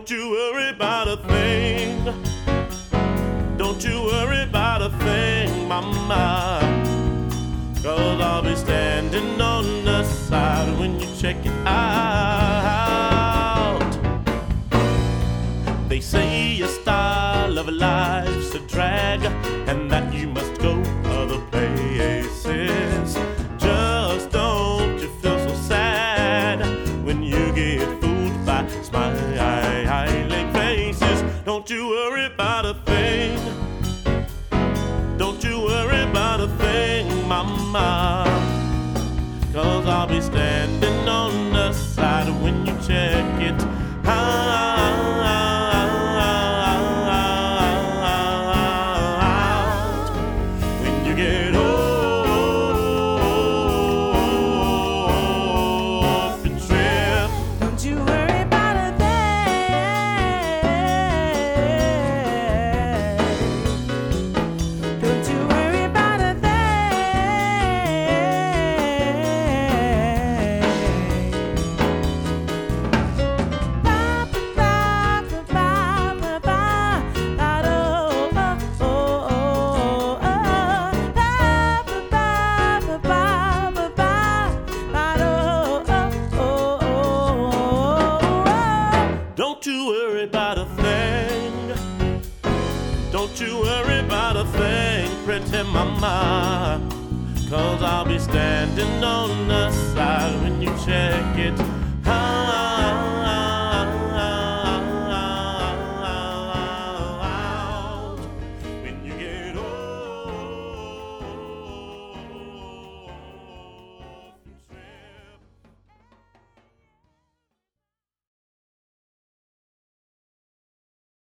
Don't you worry about a thing. Don't you worry about a thing, mama. 'Cause I'll be standing on the side when you check it out. They say your style of life's a drag and that you must go other places. Just don't you feel so sad when you get fooled by smiling faces. Don't you worry about a thing. Don't you worry about a thing, mama. 'Cause I'll be standing on the side when you check it out. When you get off the trip. Don't you worry about a thing. Don't you worry about a thing. Ba ba ba ba ba ba ba do oh oh oh oh. Ba ba ba ba ba ba ba do oh oh oh. Don't you worry about a thing. Don't you worry about a thing, pretty mama.